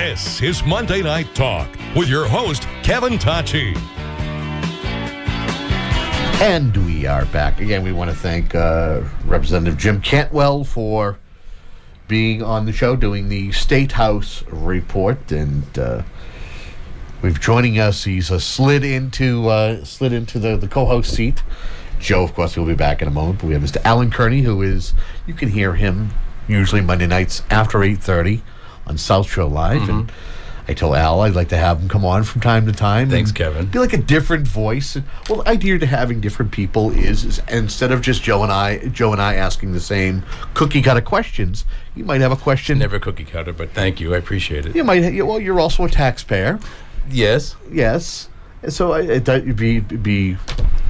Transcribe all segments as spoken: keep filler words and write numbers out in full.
This is Monday Night Talk with your host, Kevin Tacci. And we are back. Again, we want to thank uh, Representative Jim Cantwell for being on the show, doing the State House report. And uh, we've joining us, he's uh, slid into uh, slid into the, the co-host seat. Joe, of course, will be back in a moment. But we have Mister Alan Kearney, who is, you can hear him usually Monday nights after eight thirty on South Shore Live. Mm-hmm. And I told Al I'd like to have him come on from time to time. Thanks, Kevin. Be like a different voice. Well, the idea to having different people is, is instead of just Joe and I, Joe and I asking the same cookie cutter questions, you might have a question. Never cookie cutter, but thank you. I appreciate it. You might. Well, you're also a taxpayer. Yes. Yes. So it would be, be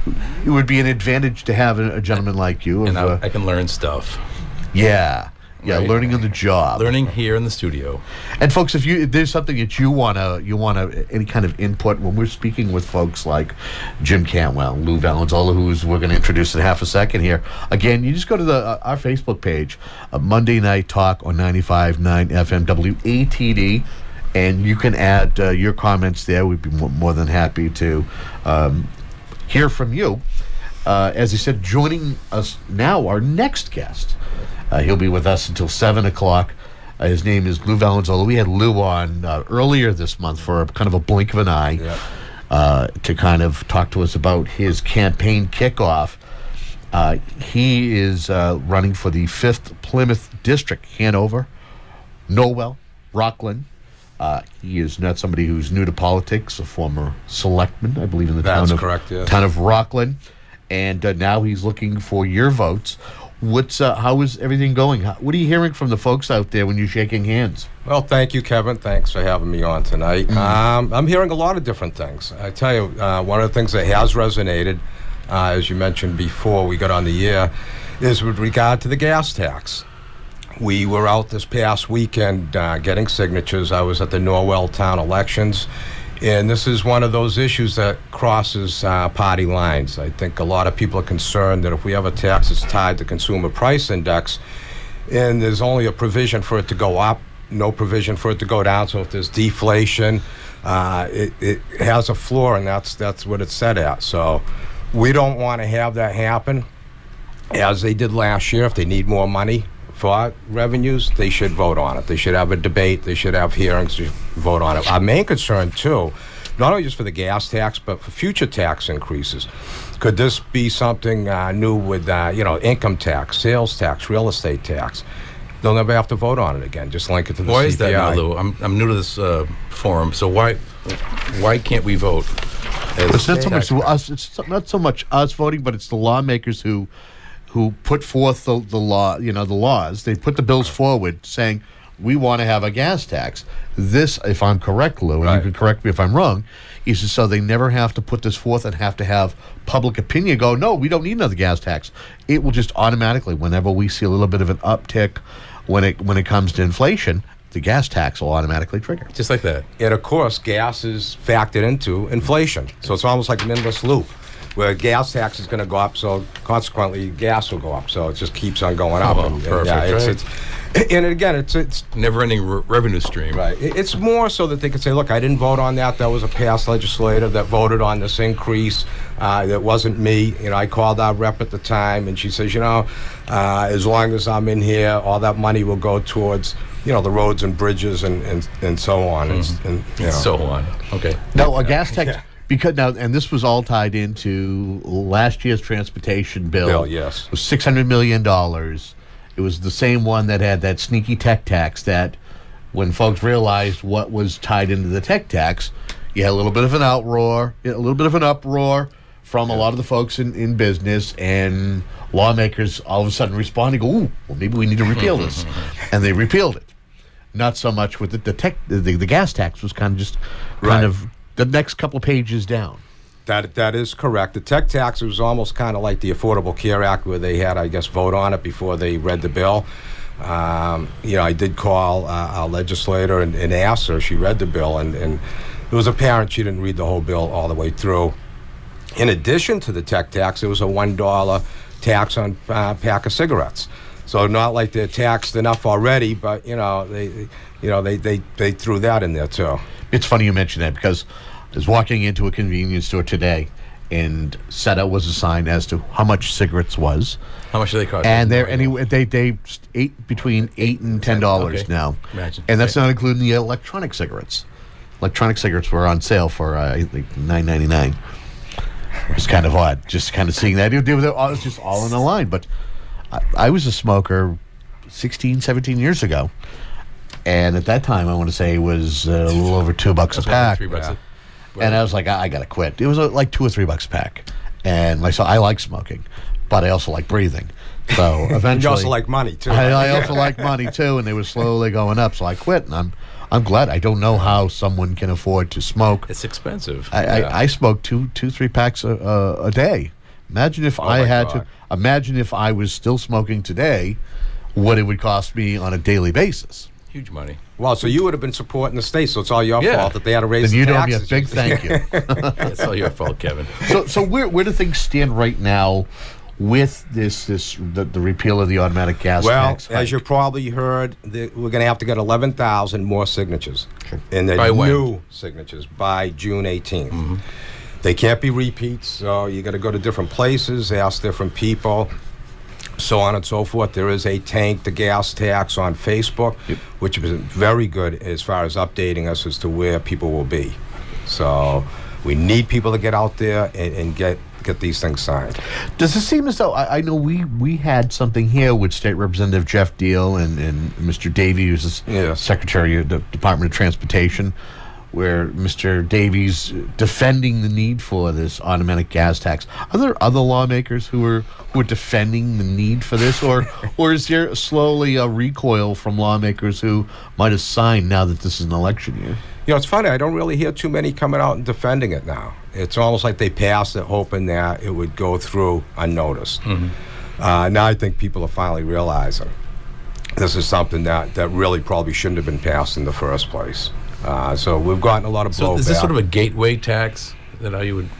it would be an advantage to have a, a gentleman like you. And of, I, I can learn stuff. Yeah. Yeah, Right. Learning on the job. Learning here in the studio. And folks, if you if there's something that you wanna you wanna any kind of input when we're speaking with folks like Jim Cantwell, Lou Valenzola, who's we're going to introduce in half a second here. Again, you just go to the uh, our Facebook page, uh, Monday Night Talk on ninety-five point nine F M W A T D, and you can add uh, your comments there. We'd be more, more than happy to um, hear from you. Uh, as I said, joining us now, our next guest. Uh, he'll be with us until seven o'clock. Uh, his name is Lou Valenzola. We had Lou on uh, earlier this month for a, kind of a blink of an eye yeah. uh, to kind of talk to us about his campaign kickoff. Uh, he is uh, running for the fifth Plymouth District, Hanover, Norwell, Rockland. Uh, he is not somebody who's new to politics, a former selectman, I believe, in the That's town of, correct, yes. town of Rockland. And uh, now he's looking for your votes. What's uh, how is everything going? How, what are you hearing from the folks out there when you're shaking hands? Well, thank you, Kevin. Thanks for having me on tonight. Mm. Um, I'm hearing a lot of different things. I tell you, uh, one of the things that has resonated, uh, as you mentioned before we got on the air, is with regard to the gas tax. We were out this past weekend uh, getting signatures. I was at the Norwell town elections. And this is one of those issues that crosses uh, party lines. I think a lot of people are concerned that if we have a tax that's tied to consumer price index, and there's only a provision for it to go up, no provision for it to go down. So if there's deflation, uh, it, it has a floor, and that's that's what it's set at. So we don't want to have that happen, as they did last year. If they need more money for revenues, they should vote on it. They should have a debate. They should have hearings to vote on it. Our main concern, too, not only just for the gas tax, but for future tax increases. Could this be something uh, new with, uh, you know, income tax, sales tax, real estate tax? They'll never have to vote on it again. Just link it to the Why C P I. is that now, Lou? I'm I'm new to this uh, forum, so why why can't we vote? as It's not so much taxpayers? us. It's not so much us voting, but it's the lawmakers who who put forth the, the law. You know, the laws. They put the bills forward, saying we want to have a gas tax. This, if I'm correct, Lou, and Right. you can correct me if I'm wrong, is so they never have to put this forth and have to have public opinion go, no, we don't need another gas tax. It will just automatically, whenever we see a little bit of an uptick when it when it comes to inflation, the gas tax will automatically trigger. Just like that. And of course, gas is factored into inflation. So it's almost like an endless loop, where gas tax is going to go up, so consequently gas will go up. So it just keeps on going up. Oh, and, and, perfect, yeah, it's, right. it's, and again, it's it's Never-ending re- revenue stream. right. It- It's more so that they can say, look, I didn't vote on that. That was a past legislator that voted on this increase. Uh, that wasn't me. You know, I called our rep at the time, and she says, you know, uh, as long as I'm in here, all that money will go towards, you know, the roads and bridges and and, and so on. And, and, you know. So on. Okay. No, a gas tax. Yeah. Because now, and this was all tied into last year's transportation bill. Bill, yes. It was six hundred million dollars. It was the same one that had that sneaky tech tax that when folks realized what was tied into the tech tax, you had a little bit of an outroar, a little bit of an uproar from a lot of the folks in, in business, and lawmakers all of a sudden responded, go, ooh, well, maybe we need to repeal this. And they repealed it. Not so much with the, the tech, the, the gas tax was kind of just kind Right. of the next couple pages down. That that is correct. The tech tax was almost kind of like the Affordable Care Act, where they had, I guess, vote on it before they read the bill. Um, you know, I did call uh, our legislator and, and ask her. She read the bill, and, and it was apparent she didn't read the whole bill all the way through. In addition to the tech tax, there was a one dollar tax on uh, pack of cigarettes. So not like they're taxed enough already, but you know they, you know they, they, they threw that in there too. It's funny you mention that because I was walking into a convenience store today, and set out was a sign as to how much cigarettes was, How much do they cost? and they're anyway they they eight between eight and ten dollars Okay. now, Imagine. and that's Right. not including the electronic cigarettes. Electronic cigarettes were on sale for uh, I think nine ninety nine. It's kind of odd, just kind of seeing that. They were all, it's just all in the line. But I, I was a smoker sixteen, seventeen years ago, and at that time, I want to say it was uh, a little over two bucks a That's what, like pack. three bucks a- And I was like, I, I got to quit. It was uh, like two or three bucks a pack. And myself, I like smoking, but I also like breathing. So eventually, And you also like money too. I, I also like money too, and they were slowly going up. So I quit, and I'm I'm glad. I don't know how someone can afford to smoke. It's expensive. I, Yeah. I, I smoke two two three packs a, a, a day. Imagine if I my had God. to. Imagine if I was still smoking today, what it would cost me on a daily basis. Huge money. Well, so you would have been supporting the state, so it's all your Yeah. fault that they had to raise Then the you owe me a taxes. big thank you. It's all your fault, Kevin. So, so where where do things stand right now with this this the, the repeal of the automatic gas Well, tax? as hike? you probably heard, the, we're going to have to get eleven thousand more signatures. And they're By when? new signatures by June eighteenth. Mm-hmm. They can't be repeats, so you got to go to different places, ask different people, so on and so forth. There is a tank the gas tax on Facebook, which is very good as far as updating us as to where people will be. So we need people to get out there and, and get get these things signed. Does it seem as though I, I know we, we had something here with State Representative Jeff Deal and, and Mister Davies, who's the Yes. Secretary of the Department of Transportation, where Mister Davies defending the need for this automatic gas tax. Are there other lawmakers who are who are defending the need for this, or or is there slowly a recoil from lawmakers who might have signed now that this is an election year? You know, it's funny. I don't really hear too many coming out and defending it now. It's almost like they passed it hoping that it would go through unnoticed. Uh, now I think people are finally realizing this is something that, that really probably shouldn't have been passed in the first place. Uh, so we've gotten a lot of So blowback. is this sort of a gateway tax? That how you would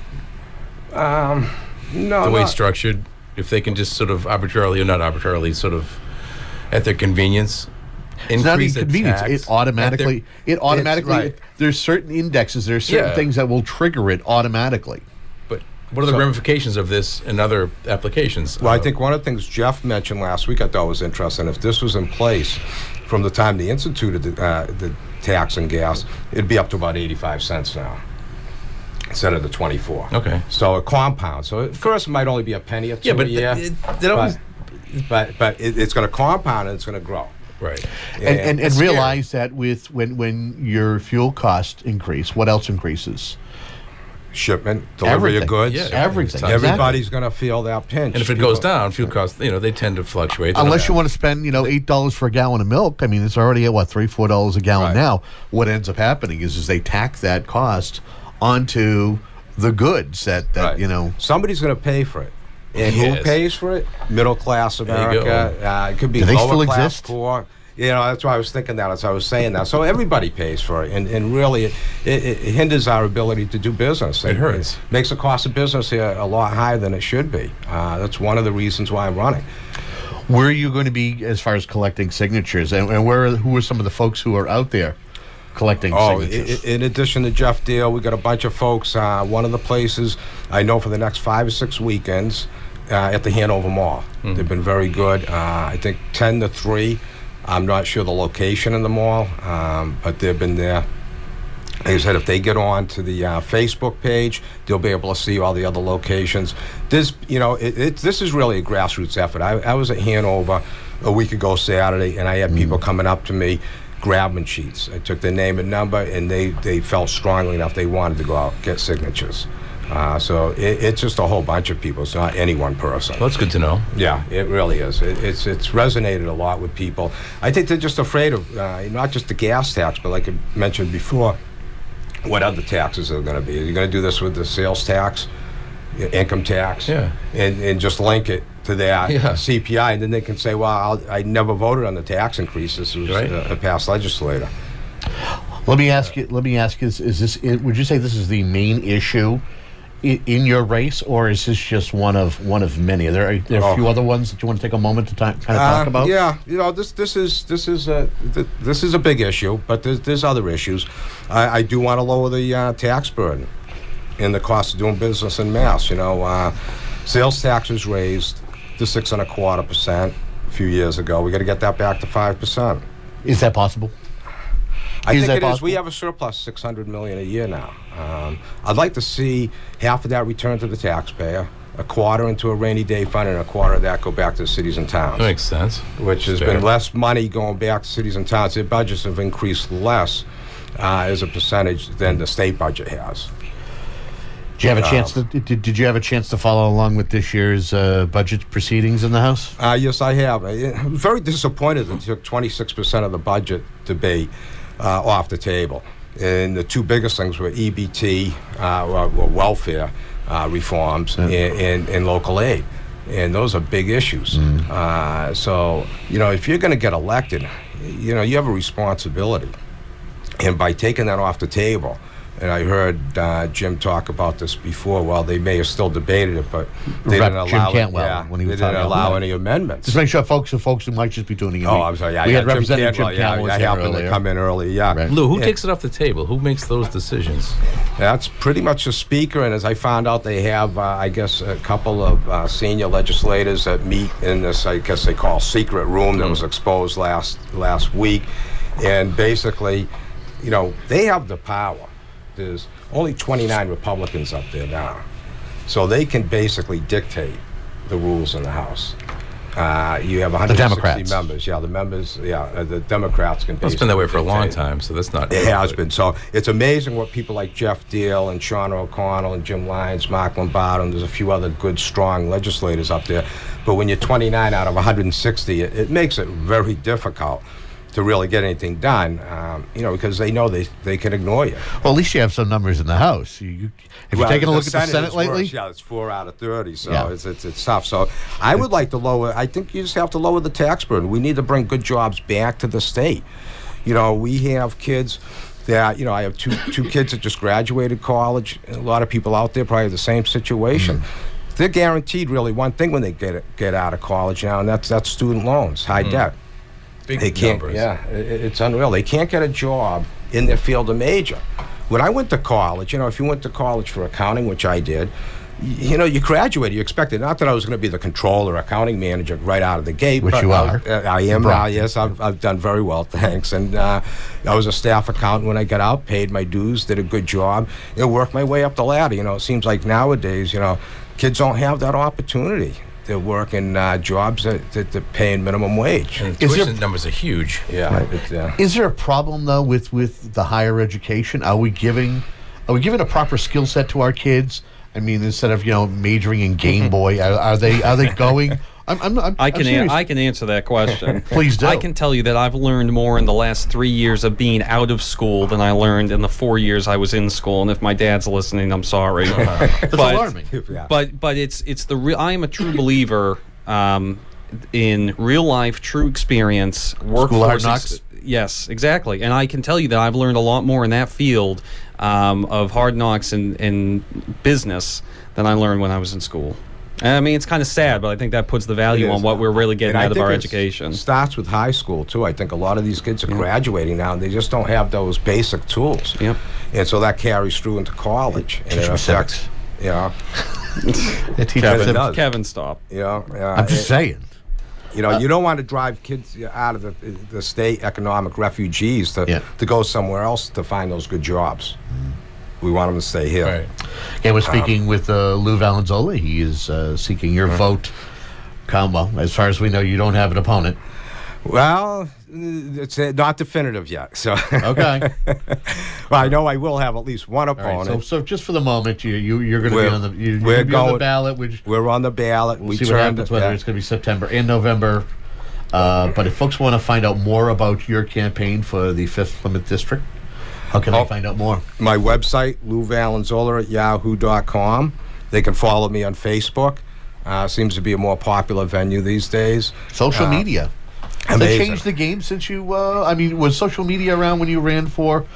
no, the way not- it's structured? If they can just sort of arbitrarily or not arbitrarily, sort of at their convenience, It's not increase the inconvenience. tax It automatically. at It automatically. right. There's certain indexes. There's certain Yeah. things that will trigger it automatically. their- But what are the So- ramifications of this in other applications? Well, I Uh, think one of the things Jeff mentioned last week I thought was interesting. If this was in place from the time they instituted the, uh, the tax and gas, it'd be up to about eighty-five cents now instead of the twenty-four. Okay. So it compounds. So at first it might only be a penny or two Yeah, but a year. it- they don't- but but, but it, it's going to compound and it's going to grow. right. And, and, and It's scary. realize that with when when your fuel costs increase, what else increases? Shipment, delivery Everything. of goods. Yeah, Everything. Exactly. Everybody's going to feel that pinch. And if it People- goes down, fuel costs, you know, they tend to fluctuate. They Unless don't- you want to spend, you know, eight dollars for a gallon of milk. I mean, it's already at what three, four dollars a gallon Right. now. What ends up happening is, is they tack that cost onto the goods that, that Right. you know. somebody's going to pay for it. And who Yes. pays for it? Middle class you America. Uh, it could be Do they lower still class exist? poor. You know, that's why I was thinking that as I was saying that. So everybody pays for it, and, and really, it, it, it hinders our ability to do business. It hurts. makes the cost of business here a lot higher than it should be. Uh, that's one of the reasons why I'm running. Where are you going to be as far as collecting signatures, and, and where are, who are some of the folks who are out there collecting Oh, signatures? i- in addition to Jeff Deal, we got a bunch of folks. Uh, one of the places I know for the next five or six weekends uh, at the Hanover Mall. They've been very good. Uh, I think ten to three. I'm not sure the location in the mall, um, but they've been there. Like I said, if they get on to the uh, Facebook page, they'll be able to see all the other locations. This, you know, it, it, this is really a grassroots effort. I, I was at Hanover a week ago Saturday, and I had people coming up to me, grabbing sheets. I took their name and number, and they, they felt strongly enough they wanted to go out get signatures. Uh, so it, it's just a whole bunch of people. It's not any one person. Well, that's good to know. Yeah, it really is. It, it's it's resonated a lot with people. I think they're just afraid of uh, not just the gas tax, but like I mentioned before, what other taxes are going to be. Are you going to do this with the sales tax, your income tax, Yeah. and and just link it to that Yeah. C P I, and then they can say, well, I'll, I never voted on the tax increase. This was Right. a, a past legislator. Let me ask you. Let me ask you: Is, is this? Would you say this is the main issue in, in your race, or is this just one of one of many? Are there, are there a Oh. few other ones that you want to take a moment to ta- kind of Uh, talk about? Yeah, you know, this this is this is a th- this is a big issue, but there's, there's other issues. I, I do want to lower the uh, tax burden and the cost of doing business in Mass. You know, uh, sales tax was raised to six and a quarter percent a few years ago. We got to get that back to five percent. Is that possible? I Is think that it is. possible? We have a surplus six hundred million a year now. Um, I'd like to see half of that return to the taxpayer, a quarter into a rainy day fund, and a quarter of that go back to the cities and towns. That makes sense. Which has Fair. been less money going back to cities and towns. Their budgets have increased less uh, as a percentage than the state budget has. Did you have a chance to did, did you have a chance to follow along with this year's uh, budget proceedings in the House? Uh, yes, I have. I- I'm very disappointed that they took twenty-six percent of the budget debate uh, off the table. And the two biggest things were E B T, uh, were were welfare uh, reforms, and, and, and local aid. And those are big issues. Uh, so, you know, if you're going to get elected, you know, you have a responsibility. And by taking that off the table, and I heard uh, Jim talk about this before. Well, they may have still debated it, but they Rep didn't Jim allow Cantwell, it. Yeah, when he they was didn't talking about allow that. any amendments. Just make sure, folks, for folks who might just be tuning in. Oh, we- I'm sorry. Yeah, we yeah, had Jim Representative Jim Cantwell, yeah, Cantwell I here happened earlier. to come in early. Yeah, Right. Lou, who Yeah. takes it off the table? Who makes those decisions? That's pretty much the speaker, and as I found out, they have, uh, I guess, a couple of uh, senior legislators that meet in this, I guess they call secret room that was exposed last last week, and basically, you know, they have the power. There's only twenty-nine Republicans up there now, so they can basically dictate the rules in the House. Uh, you have one hundred sixty Democrats. members. Yeah, the members. Yeah, uh, the Democrats can. Well, it's basically been that way for a long dictate. time, so that's not. It has been. So it's amazing what people like Jeff Deal and Sean O'Connell and Jim Lyons, Mark Lombardo, and there's a few other good, strong legislators up there. But when you're twenty-nine out of one hundred sixty, it, it makes it very difficult to really get anything done, um, you know, because they know they, they can ignore you. Well, at least you have some numbers in the House. You, you, have Well, you taken a the look at the Senate is lately? worse. Yeah, it's four out of thirty, so Yeah. it's, it's it's tough. So I would like to lower. I think you just have to lower the tax burden. We need to bring good jobs back to the state. You know, we have kids that, you know, I have two two kids that just graduated college. A lot of people out there probably have the same situation. Mm-hmm. They're guaranteed really one thing when they get get out of college now, and that's that's student loans, high debt. Big They can't. numbers. Yeah, i- i- it's unreal. They can't get a job in their field of major. When I went to college, you know, if you went to college for accounting, which I did, y- you know, you graduated. You expected not that I was going to be the controller, accounting manager right out of the gate. Which but you I, are. uh, I am Right. now. Yes, I've I've done very well, thanks. And uh, I was a staff accountant when I got out, paid my dues, did a good job, you know, worked my way up the ladder. You know, it seems like nowadays, you know, kids don't have that opportunity. They're working uh, jobs that, that, that paying minimum wage. And the Is there- tuition numbers are huge. Yeah, it's, uh, Is there a problem though with, with the higher education? Are we giving are we giving a proper skill set to our kids? I mean, instead of you know majoring in Game Boy, are, are they are they going? I'm, I'm, I'm, I can I'm a- serious. I can answer that question. Please do. I can tell you that I've learned more in the last three years of being out of school than I learned in the four years I was in school. And if my dad's listening, I'm sorry. That's but, alarming. yeah. But but it's it's the real. I am a true believer um, in real life, true experience, workforce. School Hard ex- Knocks? Yes, exactly. And I can tell you that I've learned a lot more in that field um, of hard knocks and, and business than I learned when I was in school. And I mean, it's kind of sad, but I think that puts the value It is. on what we're really getting And I out of think our it's- education. It starts with high school too. I think a lot of these kids are graduating now, and they just don't have those basic tools. Yep. And so that carries through into college, and Teach it them affects. civics. You know, They teach Kevin us that- does. Kevin, stop. you know. Uh, I'm just it- saying. You know, you don't want to drive kids out of the, the state economic refugees to Yeah. to go somewhere else to find those good jobs. We want them to stay here. Right. Yeah, we're speaking with uh, Lou Valenzola. He is uh, seeking your vote. Come, well, as far as we know, you don't have an opponent. Well, it's uh, not definitive yet. So Okay. well, I know I will have at least one All right, opponent. so, so just for the moment, you, you, you're going to be We're- on the, you, you're we're gonna be on the going- ballot, which We're on the ballot. we'll we see what turned happens, it- whether yeah. it's going to be September and November. Uh, but if folks want to find out more about your campaign for the fifth Plymouth District, how can Oh. they find out more? My website, lou valenzola at yahoo dot com. They can follow me on Facebook. Uh, seems to be a more popular venue these days. Social Uh, media. Has that amazing. changed the game since you, uh, I mean, was social media around when you ran for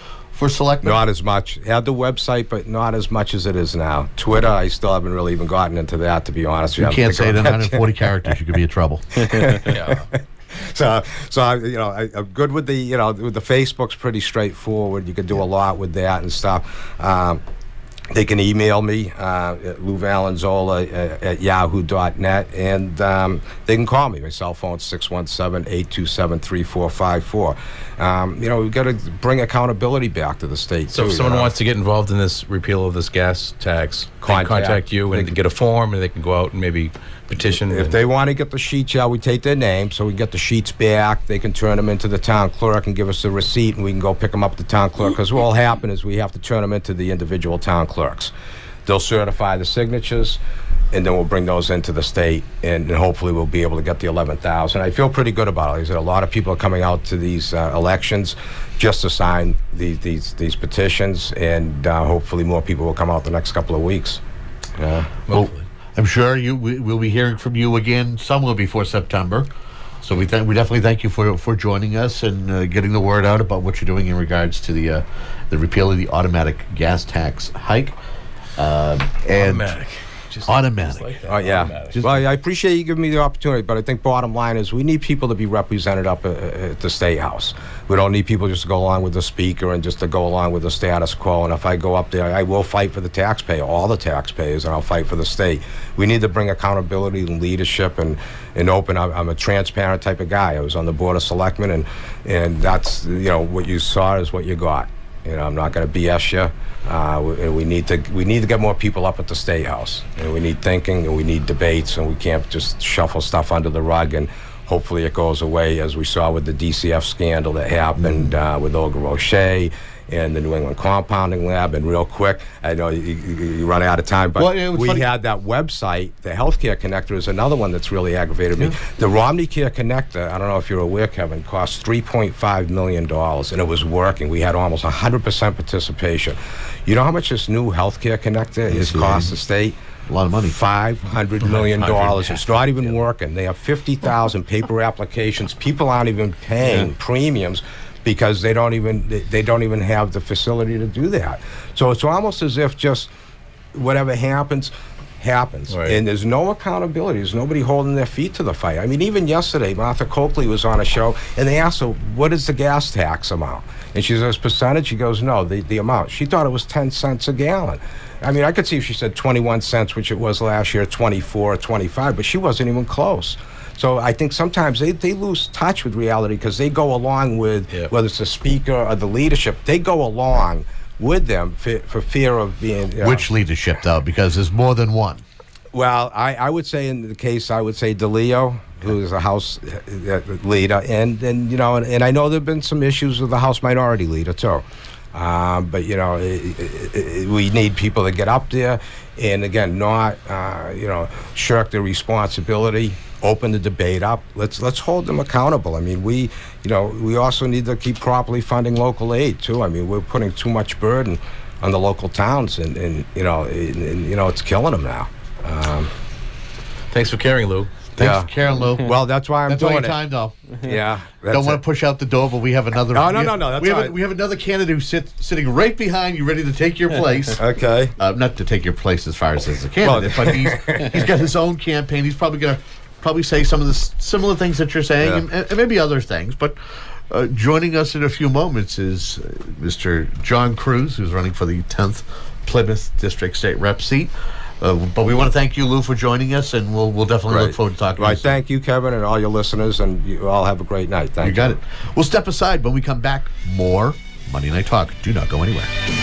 for selectmen? Not as much. Had the website, but not as much as it is now. Twitter, I still haven't really even gotten into that, to be honest. You can't say it in one hundred forty characters. You could be in trouble. Yeah. So, so I, you know, I, I'm good with the, you know, with the Facebook's pretty straightforward. You can do a lot with that and stuff. Um, They can email me uh, at Lou Valenzola at, at yahoo dot net, and um, they can call me. My cell phone is six one seven, eight two seven, three four five four. Um, you know, we've got to bring accountability back to the state, So too, if someone you know? wants to get involved in this repeal of this gas tax, they can Contact- contact you they and can- get a form, and they can go out and maybe petition. If and- they want to get the sheets out, we take their name, so we get the sheets back. They can turn them into the town clerk and give us a receipt, and we can go pick them up at the town clerk. Because what will happen is we have to turn them into the individual town clerks. They'll certify the signatures, and then we'll bring those into the state, and, and hopefully we'll be able to get the eleven thousand. I feel pretty good about it. There's a lot of people are coming out to these uh, elections just to sign these these, these petitions, and uh, hopefully more people will come out the next couple of weeks. Yeah. Well, I'm sure you we, we'll be hearing from you again somewhere before September. So we th- we definitely thank you for for joining us and uh, getting the word out about what you're doing in regards to the uh, the repeal of the automatic gas tax hike. Uh, and Automatic. Just- Automatic. just like that. Oh, yeah. Automatic. Well, I appreciate you giving me the opportunity, but I think bottom line is we need people to be represented up at, at the State House. We don't need people just to go along with the speaker and just to go along with the status quo. And if I go up there, I will fight for the taxpayer, all the taxpayers, and I'll fight for the state. We need to bring accountability and leadership and, and open. I'm, I'm a transparent type of guy. I was on the Board of Selectmen, and, and that's, you know, what you saw is what you got. You know, I'm not going to B S you. Uh, we, we need to we need to get more people up at the State House, and we need thinking, and we need debates, and we can't just shuffle stuff under the rug. And hopefully, it goes away, as we saw with the D C F scandal that happened uh, with Olga Roche and the New England Compounding Lab. And real quick, I know you, you, you run out of time, but Well, it was we funny- had that website. The Healthcare Connector is another one that's really aggravated me. The Romney Care Connector, I don't know if you're aware, Kevin, cost three point five million dollars, and it was working. We had almost one hundred percent participation. You know how much this new Healthcare Connector is cost the state? A lot of money. Five hundred million dollars. It's not even working. They have fifty thousand paper applications. People aren't even paying premiums because they don't even they, they don't even have the facility to do that. So it's almost as if just whatever happens happens, Right. and there's no accountability. There's nobody holding their feet to the fire. I mean, even yesterday, Martha Coakley was on a show, and they asked her, "What is the gas tax amount?" And she says, "Percentage." She goes, "No, the the amount." She thought it was ten cents a gallon. I mean, I could see if she said twenty-one cents, which it was last year, twenty-four or twenty-five, but she wasn't even close. So I think sometimes they, they lose touch with reality because they go along with, Yep. whether it's the speaker or the leadership, they go along with them for, for fear of being... you know, Which leadership, though? Because there's more than one. well, I, I would say in the case, I would say DeLeo, who is a House uh, leader, and, and you know, and, and I know there have been some issues with the House Minority Leader, too. Um, but, you know, it, it, it, we need people to get up there and, again, not, uh, you know, shirk their responsibility, open the debate up. Let's let's hold them accountable. I mean, we, you know, we also need to keep properly funding local aid, too. I mean, we're putting too much burden on the local towns, and, and you know, and, and, you know, it's killing them now. Um, Thanks for caring, Lou. Thanks Yeah. for caring, Lou. well, that's why I'm That's all doing your time, though. it. Yeah. Don't that's want it. to push out the door, but we have another. No, no, we no, have- no, that's we have, all a, right. we have another candidate who's sit, sitting right behind you, ready to take your place. Okay. Uh, not to take your place as far as as a candidate, but he's he's got his own campaign. He's probably going to probably say some of the s- similar things that you're saying, Yeah. and, and maybe other things. But uh, joining us in a few moments is uh, Mister John Cruz, who's running for the tenth Plymouth District State Rep seat. Uh, but we want to thank you, Lou, for joining us, and we'll we'll definitely look Right. forward to talking to Right. you. soon. Thank you, Kevin, and all your listeners, and you all have a great night. Thank you. You got it. We'll step aside when we come back. More Monday Night Talk. Do not go anywhere.